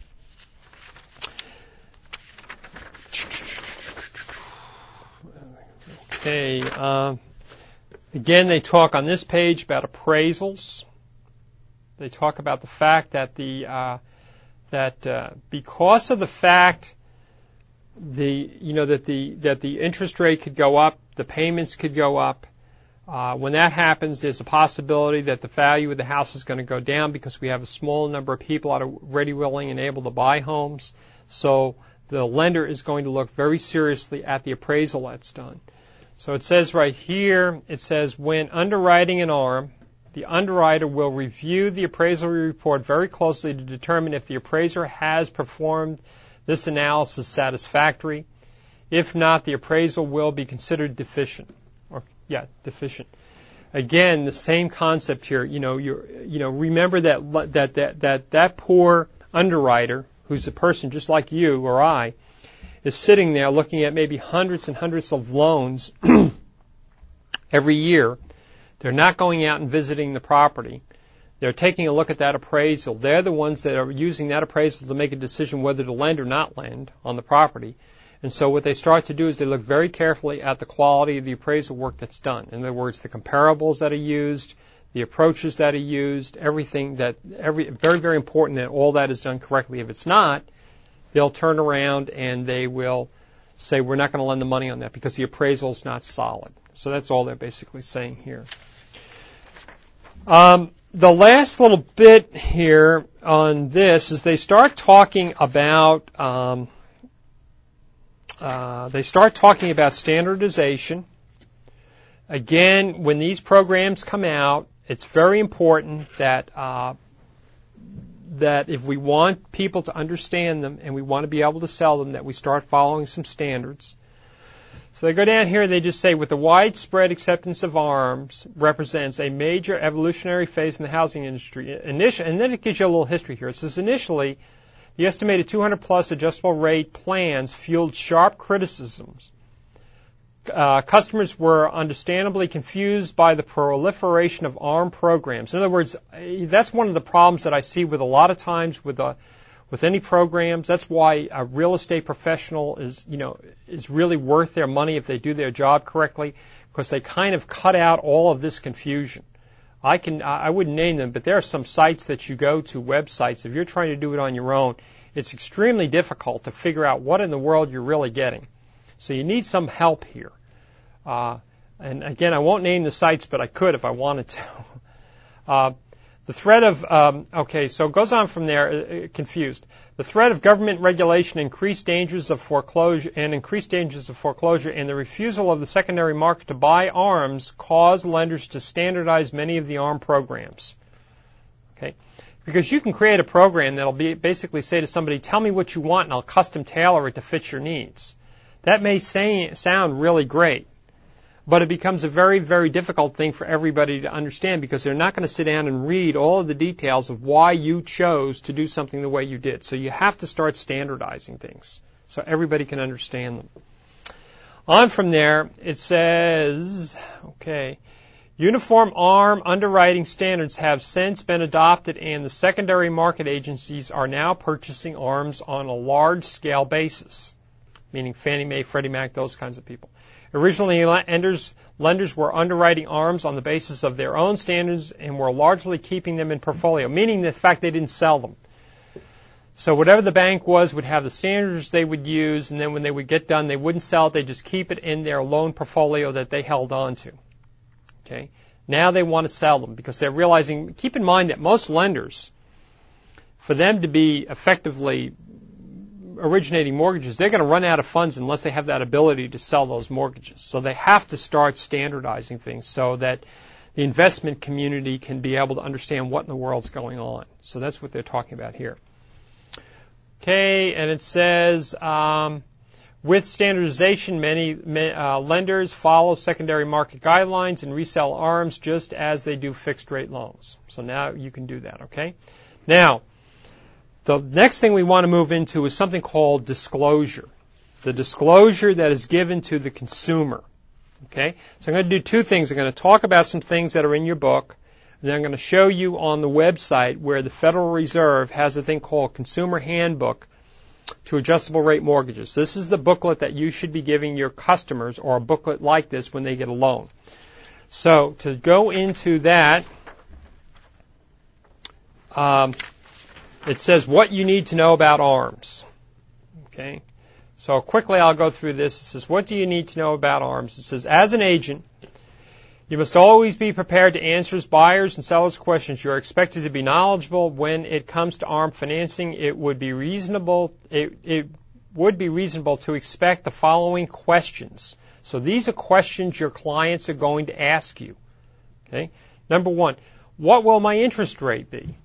Okay. Uh, again, they talk on this page about appraisals. They talk about the fact that the uh, that uh, because of the fact the you know that the that the interest rate could go up, the payments could go up. Uh, when that happens, there's a possibility that the value of the house is going to go down because we have a small number of people that are ready, willing, and able to buy homes. So the lender is going to look very seriously at the appraisal that's done. So it says right here, it says, when underwriting an A R M, the underwriter will review the appraisal report very closely to determine if the appraiser has performed this analysis satisfactory. If not, the appraisal will be considered deficient. Yeah, deficient. Again, the same concept here. You know, you you know, remember that that that that that poor underwriter, who's a person just like you or I, is sitting there looking at maybe hundreds and hundreds of loans every year. They're not going out and visiting the property. They're taking a look at that appraisal. They're the ones that are using that appraisal to make a decision whether to lend or not lend on the property. And so what they start to do is they look very carefully at the quality of the appraisal work that's done. In other words, the comparables that are used, the approaches that are used, everything that, every, very, very important that all that is done correctly. If it's not, they'll turn around and they will say, we're not going to lend the money on that because the appraisal is not solid. So that's all they're basically saying here. Um, the last little bit here on this is they start talking about, um, Uh, they start talking about standardization. Again, when these programs come out, it's very important that uh, that if we want people to understand them and we want to be able to sell them, that we start following some standards. So they go down here and they just say, with the widespread acceptance of A R Ms represents a major evolutionary phase in the housing industry. Initially, and then it gives you a little history here. It says initially, the estimated two hundred plus adjustable rate plans fueled sharp criticisms. Uh, customers were understandably confused by the proliferation of A R M programs. In other words, that's one of the problems that I see with a lot of times with uh, with any programs. That's why a real estate professional is, you know, is really worth their money if they do their job correctly, because they kind of cut out all of this confusion. I can, I wouldn't name them, but there are some sites that you go to, websites. If you're trying to do it on your own, it's extremely difficult to figure out what in the world you're really getting. So you need some help here. Uh, and again, I won't name the sites, but I could if I wanted to. Uh, the threat of, um, okay, so it goes on from there, uh, confused. The threat of government regulation, increased dangers of foreclosure, and increased dangers of foreclosure, and the refusal of the secondary market to buy A R Ms caused lenders to standardize many of the A R M programs. Okay, because you can create a program that'll be basically say to somebody, "Tell me what you want, and I'll custom tailor it to fit your needs." That may say, sound really great, but it becomes a very, very difficult thing for everybody to understand because they're not going to sit down and read all of the details of why you chose to do something the way you did. So you have to start standardizing things so everybody can understand them. On from there, it says, okay, uniform A R M underwriting standards have since been adopted, and the secondary market agencies are now purchasing A R Ms on a large-scale basis, meaning Fannie Mae, Freddie Mac, those kinds of people. Originally, lenders, lenders were underwriting A R Ms on the basis of their own standards and were largely keeping them in portfolio, meaning the fact they didn't sell them. So whatever the bank was would have the standards they would use, and then when they would get done, they wouldn't sell it. They'd just keep it in their loan portfolio that they held on to. Okay? Now they want to sell them because they're realizing, keep in mind that most lenders, for them to be effectively originating mortgages, they're going to run out of funds unless they have that ability to sell those mortgages. So they have to start standardizing things so that the investment community can be able to understand what in the world's going on. So that's what they're talking about here. Okay, and it says, um, with standardization, many uh, lenders follow secondary market guidelines and resell ARMs just as they do fixed rate loans. So now you can do that, okay? Now, the next thing we want to move into is something called disclosure. The disclosure that is given to the consumer. Okay? So I'm going to do two things. I'm going to talk about some things that are in your book, and then I'm going to show you on the website where the Federal Reserve has a thing called Consumer Handbook to Adjustable Rate Mortgages. This is the booklet that you should be giving your customers, or a booklet like this, when they get a loan. So to go into that, um, it says what you need to know about ARMs. Okay? So quickly I'll go through this. It says, what do you need to know about ARMs? It says, as an agent, you must always be prepared to answer buyers and sellers' questions. You are expected to be knowledgeable when it comes to ARM financing. It would be reasonable, it, it would be reasonable to expect the following questions. So these are questions your clients are going to ask you. Okay? Number one, what will my interest rate be?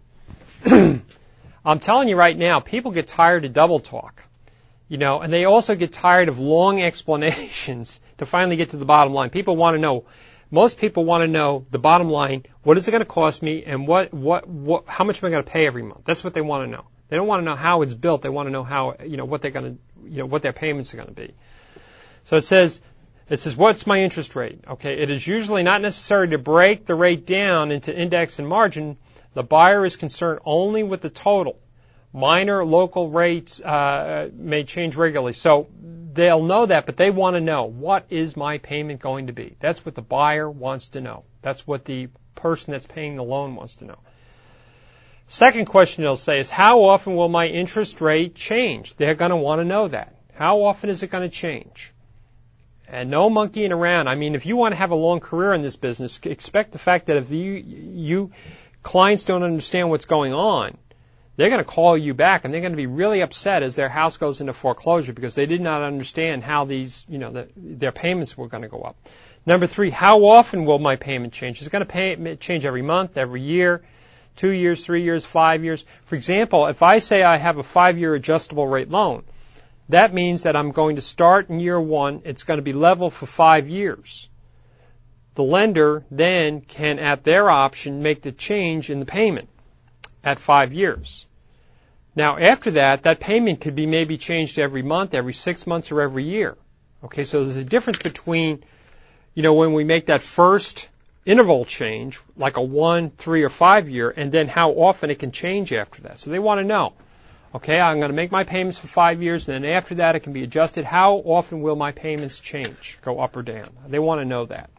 I'm telling you right now, people get tired of double talk. You know, and they also get tired of long explanations to finally get to the bottom line. People want to know, most people want to know the bottom line, what is it going to cost me, and what, what, what, how much am I going to pay every month? That's what they want to know. They don't want to know how it's built. They want to know how, you know, what they're going to, you know, what their payments are going to be. So it says, it says, what's my interest rate? Okay, it is usually not necessary to break the rate down into index and margin. The buyer is concerned only with the total. Minor local rates uh, may change regularly. So they'll know that, but they want to know, what is my payment going to be? That's what the buyer wants to know. That's what the person that's paying the loan wants to know. Second question they'll say is, how often will my interest rate change? They're going to want to know that. How often is it going to change? And no monkeying around. I mean, if you want to have a long career in this business, expect the fact that if you, you clients don't understand what's going on, they're going to call you back, and they're going to be really upset as their house goes into foreclosure because they did not understand how these, you know, the, their payments were going to go up. Number three, how often will my payment change? It's going to pay, change every month, every year, two years, three years, five years. For example, if I say I have a five-year adjustable rate loan, that means that I'm going to start in year one. It's going to be level for five years. The lender then can, at their option, make the change in the payment at five years. Now, after that, that payment could be maybe changed every month, every six months, or every year. Okay, so there's a difference between, you know, when we make that first interval change, like a one, three, or five year, and then how often it can change after that. So they want to know, okay, I'm going to make my payments for five years, and then after that it can be adjusted. How often will my payments change, go up or down? They want to know that.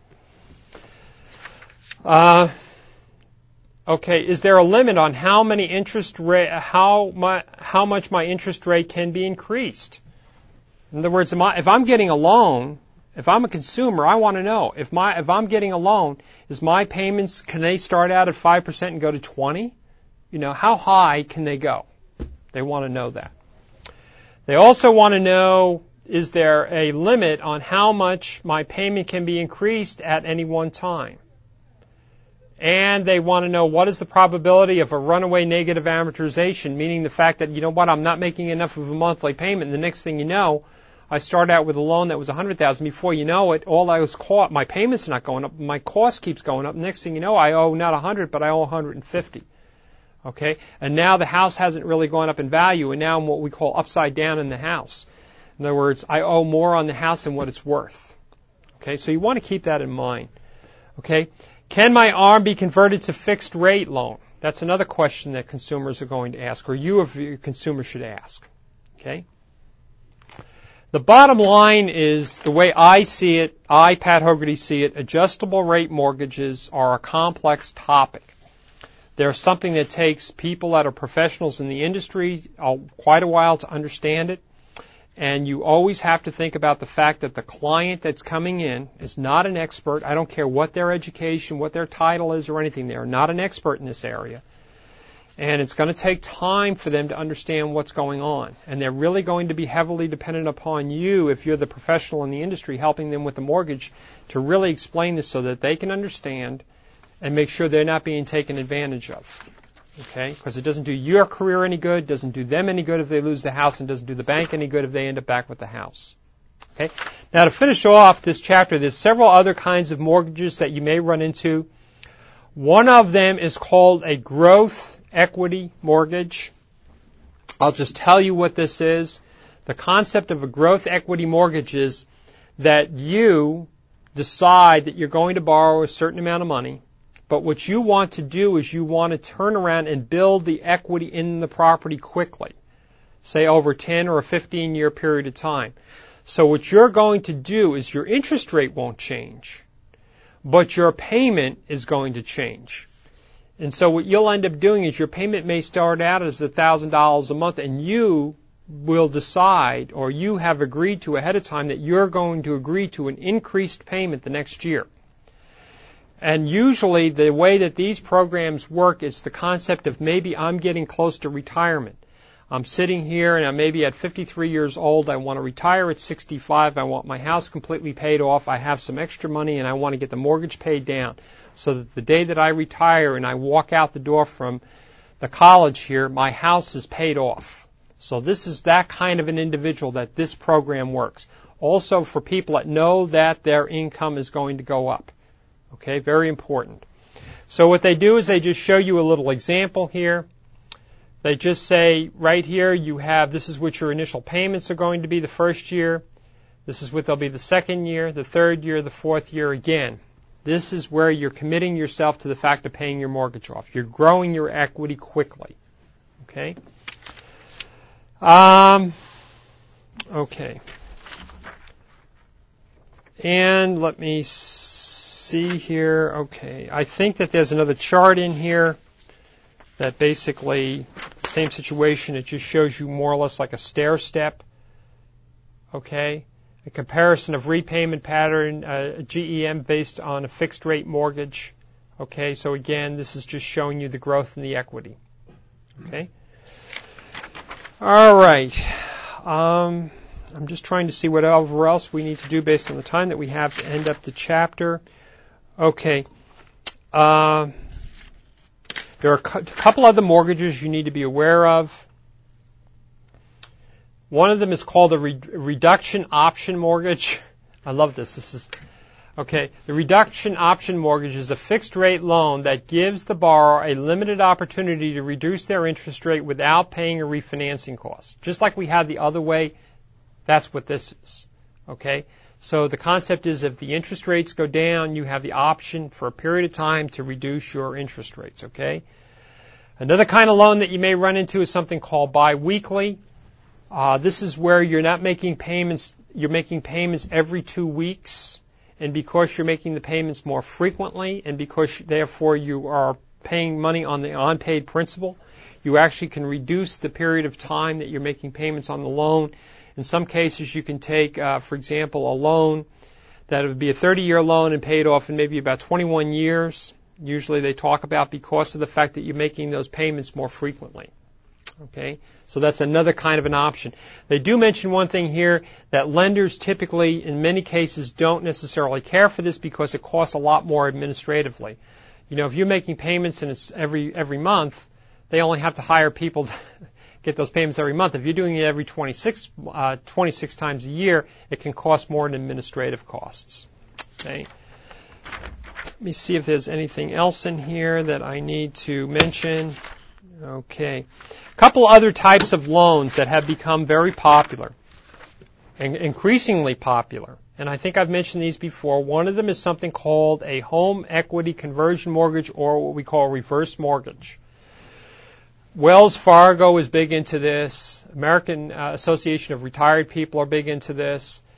Uh, Okay, is there a limit on how many interest rate, how my, how much my interest rate can be increased? In other words, am I, if I'm getting a loan, if I'm a consumer, I want to know if my, if I'm getting a loan, is my payments, can they start out at five percent and go to twenty? You know, how high can they go? They want to know that. They also want to know, is there a limit on how much my payment can be increased at any one time? And they want to know, what is the probability of a runaway negative amortization, meaning the fact that, you know what, I'm not making enough of a monthly payment, and the next thing you know, I start out with a loan that was one hundred thousand dollars. Before you know it, all I was caught, my payments are not going up, my cost keeps going up. Next thing you know, I owe not one hundred, but I owe one hundred fifty. Okay? And now the house hasn't really gone up in value, and now I'm what we call upside down in the house. In other words, I owe more on the house than what it's worth. Okay? So you want to keep that in mind. Okay? Can my ARM be converted to fixed rate loan? That's another question that consumers are going to ask, or you as a consumer should ask. Okay? The bottom line is, the way I see it, I, Pat Hogarty, see it, adjustable rate mortgages are a complex topic. There's something that takes people that are professionals in the industry uh, quite a while to understand it. And you always have to think about the fact that the client that's coming in is not an expert. I don't care what their education, what their title is or anything. They are not an expert in this area. And it's going to take time for them to understand what's going on. And they're really going to be heavily dependent upon you, if you're the professional in the industry, helping them with the mortgage, to really explain this so that they can understand and make sure they're not being taken advantage of. Okay? Because it doesn't do your career any good, doesn't do them any good if they lose the house, and doesn't do the bank any good if they end up back with the house. Okay? Now, to finish off this chapter, there's several other kinds of mortgages that you may run into. One of them is called a growth equity mortgage. I'll just tell you what this is. The concept of a growth equity mortgage is that you decide that you're going to borrow a certain amount of money, but what you want to do is you want to turn around and build the equity in the property quickly, say over a ten or a fifteen year period of time. So what you're going to do is your interest rate won't change, but your payment is going to change. And so what you'll end up doing is your payment may start out as one thousand dollars a month, and you will decide, or you have agreed to ahead of time, that you're going to agree to an increased payment the next year. And usually the way that these programs work is the concept of maybe I'm getting close to retirement. I'm sitting here and I'm maybe at fifty-three years old. I want to retire at sixty-five. I want my house completely paid off. I have some extra money and I want to get the mortgage paid down so that the day that I retire and I walk out the door from the college here, my house is paid off. So this is that kind of an individual that this program works. Also for people that know that their income is going to go up. Okay, very important. So what they do is they just show you a little example here. They just say right here you have, this is what your initial payments are going to be the first year. This is what they'll be the second year, the third year, the fourth year again. This is where you're committing yourself to the fact of paying your mortgage off. You're growing your equity quickly. Okay? Um, okay. And let me see here. Okay. I think that there's another chart in here that basically, same situation, it just shows you more or less like a stair step. Okay? A comparison of repayment pattern, uh, G E M based on a fixed rate mortgage. Okay? So again, this is just showing you the growth in the equity. Okay? All right. Um, I'm just trying to see whatever else we need to do based on the time that we have to end up the chapter. Okay. Uh, there are a couple other mortgages you need to be aware of. One of them is called a re- reduction option mortgage. I love this. This is okay. The reduction option mortgage is a fixed rate loan that gives the borrower a limited opportunity to reduce their interest rate without paying a refinancing cost. Just like we had the other way, that's what this is. Okay? So the concept is if the interest rates go down, you have the option for a period of time to reduce your interest rates. Okay? Another kind of loan that you may run into is something called biweekly. Uh, this is where you're not making payments, you're making payments every two weeks. And because you're making the payments more frequently, and because therefore you are paying money on the unpaid principal, you actually can reduce the period of time that you're making payments on the loan. In some cases, you can take, uh, for example, a loan that would be a thirty-year loan and paid off in maybe about twenty-one years. Usually they talk about because of the fact that you're making those payments more frequently. Okay, so that's another kind of an option. They do mention one thing here, that lenders typically, in many cases, don't necessarily care for this because it costs a lot more administratively. You know, if you're making payments and it's every every month, they only have to hire people to get those payments every month. If you're doing it every twenty-six, uh, twenty-six times a year, it can cost more in administrative costs. Okay. Let me see if there's anything else in here that I need to mention. Okay. A couple other types of loans that have become very popular and increasingly popular. And I think I've mentioned these before. One of them is something called a home equity conversion mortgage, or what we call reverse mortgage. Wells Fargo is big into this. American uh, Association of Retired People are big into this.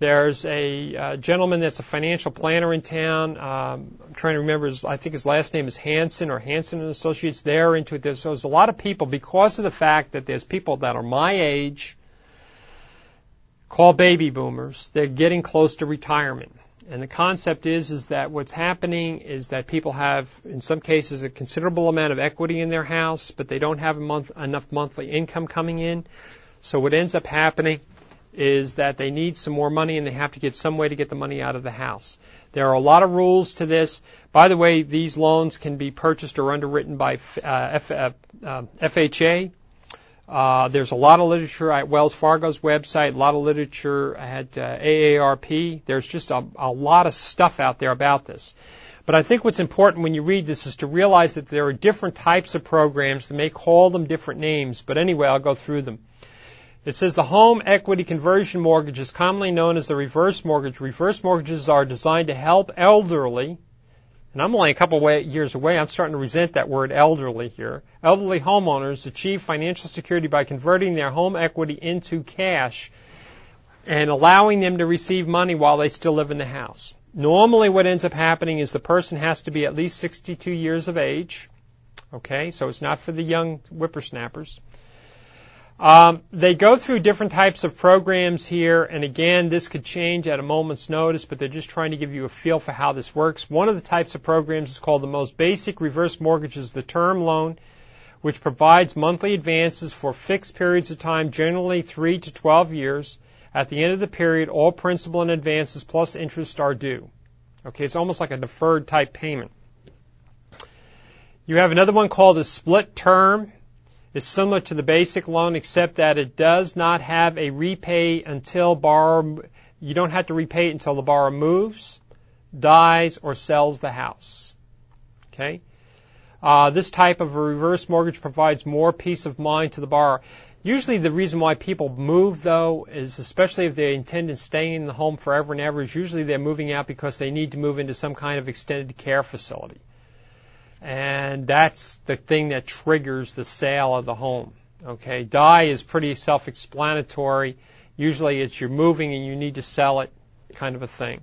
There's a uh, gentleman that's a financial planner in town. Um, I'm trying to remember his, I think his last name is Hanson or Hanson and Associates. They're into it. So there's a lot of people, because of the fact that there's people that are my age, called baby boomers. They're getting close to retirement. And the concept is, is that what's happening is that people have, in some cases, a considerable amount of equity in their house, but they don't have a month, enough monthly income coming in. So what ends up happening is that they need some more money, and they have to get some way to get the money out of the house. There are a lot of rules to this. By the way, these loans can be purchased or underwritten by uh, F, uh, uh, F H A. Uh, there's a lot of literature at Wells Fargo's website, a lot of literature at uh, A A R P. There's just a, a lot of stuff out there about this. But I think what's important when you read this is to realize that there are different types of programs. They may call them different names, but anyway, I'll go through them. It says the home equity conversion mortgage is commonly known as the reverse mortgage. Reverse mortgages are designed to help elderly, and I'm only a couple of years away. I'm starting to resent that word elderly here. Elderly homeowners achieve financial security by converting their home equity into cash and allowing them to receive money while they still live in the house. Normally what ends up happening is the person has to be at least sixty-two years of age. Okay, so it's not for the young whippersnappers. Um, they go through different types of programs here, and again, this could change at a moment's notice, but they're just trying to give you a feel for how this works. One of the types of programs is called the most basic reverse mortgage, is the term loan, which provides monthly advances for fixed periods of time, generally three to twelve years. At the end of the period, all principal and advances plus interest are due. Okay, it's almost like a deferred type payment. You have another one called a split term. Is similar to the basic loan, except that it does not have a repay until borrower, you don't have to repay it until the borrower moves, dies, or sells the house. Okay? Uh, this type of a reverse mortgage provides more peace of mind to the borrower. Usually the reason why people move, though, is especially if they intend on staying in the home forever and ever, is usually they're moving out because they need to move into some kind of extended care facility. And that's the thing that triggers the sale of the home. Okay, die is pretty self-explanatory. Usually it's you're moving and you need to sell it, kind of a thing.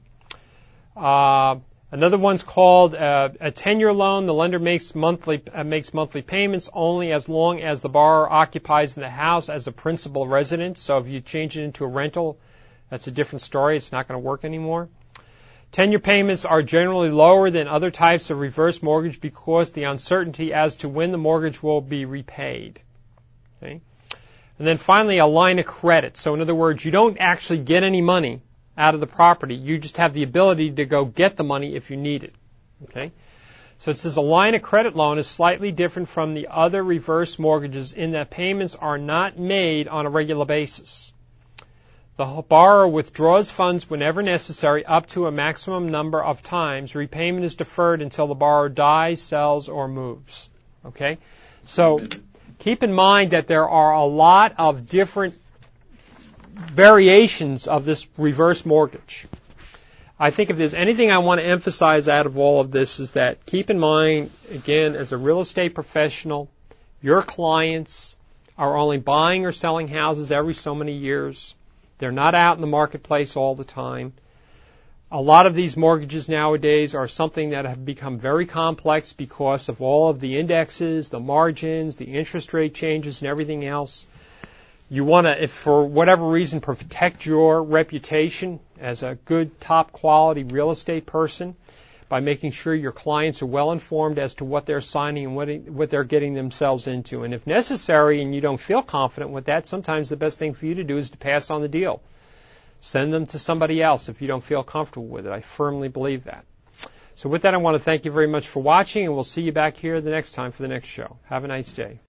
Uh, another one's called uh, a ten-year loan. The lender makes monthly uh, makes monthly payments only as long as the borrower occupies in the house as a principal residence. So if you change it into a rental, that's a different story. It's not going to work anymore. Ten-year payments are generally lower than other types of reverse mortgage because the uncertainty as to when the mortgage will be repaid. Okay? And then finally, a line of credit. So in other words, you don't actually get any money out of the property. You just have the ability to go get the money if you need it. Okay? So it says a line of credit loan is slightly different from the other reverse mortgages in that payments are not made on a regular basis. The borrower withdraws funds whenever necessary up to a maximum number of times. Repayment is deferred until the borrower dies, sells, or moves. Okay? So keep in mind that there are a lot of different variations of this reverse mortgage. I think if there's anything I want to emphasize out of all of this is that keep in mind, again, as a real estate professional, your clients are only buying or selling houses every so many years. They're not out in the marketplace all the time. A lot of these mortgages nowadays are something that have become very complex because of all of the indexes, the margins, the interest rate changes, and everything else. You want to, if for whatever reason, protect your reputation as a good, top-quality real estate person by making sure your clients are well informed as to what they're signing and what, what they're getting themselves into. And if necessary and you don't feel confident with that, sometimes the best thing for you to do is to pass on the deal. Send them to somebody else if you don't feel comfortable with it. I firmly believe that. So with that, I want to thank you very much for watching, and we'll see you back here the next time for the next show. Have a nice day.